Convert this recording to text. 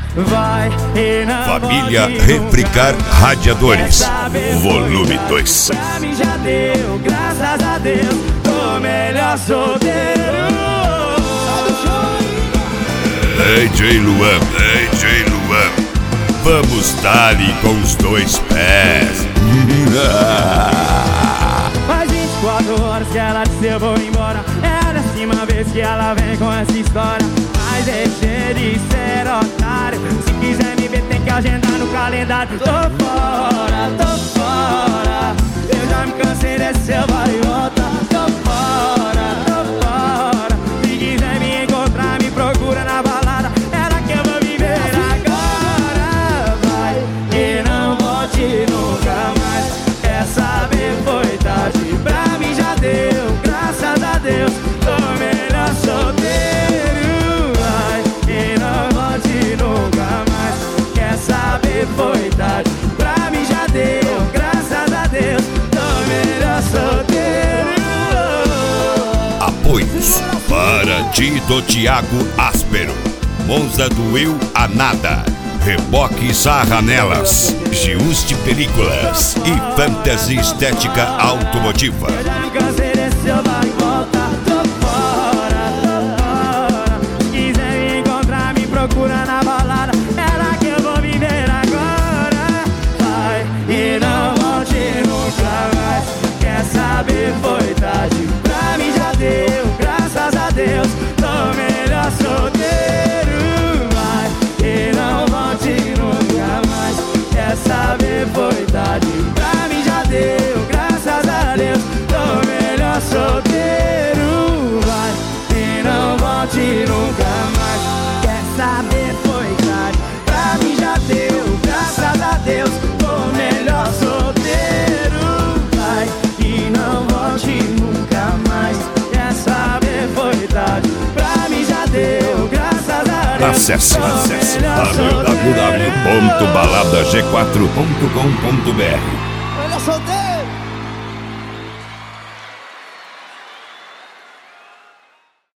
vai e não Família volte Refricar nunca. Radiadores, Quer saber volume por quê? 2. Pra mim já deu, graças a Deus, tô melhor solteiro. DJ Luan, vamos dar-lhe com os 2 pés. Faz 24 horas que ela disse eu vou embora. É a 10ª vez que ela vem com essa história. Mas deixa de ser otário. Se quiser me ver tem que agendar no calendário. Tô fora, eu já me cansei desse seu vai e volta. Tô fora, se quiser me encontrar me procura na balada. Era que eu vou viver agora. Vai e não volte nunca mais. Quer saber foi tarde. Pra mim já deu, graças a Deus, tô melhor solteiro. Vai e não volte nunca mais. Quer saber foi tarde. Pra mim já deu, graças a Deus, tô melhor solteiro. Apoios para Tito Thiago Áspero, Monza do Will a Nada, Reboque Sarranelas, Giusti Películas e Fantasy Estética Automotiva. Eu já me cansei desse seu vai e volta. Tô fora, se quiser me encontrar me procura na balada. Era que eu vou viver agora. Vai e não volte nunca mais. Quer saber foi tarde. Pra mim já deu, graças a Deus, tô melhor solteiro. Vai e não volte nunca mais. Quer saber foi tarde. Pra mim já deu, graças a Deus, tô melhor solteiro. Vai e não volte nunca mais. Quer saber foi tarde. Pra mim já deu, graças a Deus, tô melhor solteiro. Vai e não volte nunca mais. Quer saber foi tarde. Pra mim já deu, graças a Deus. Acesse www.baladag4.com.br. Olha solteiro.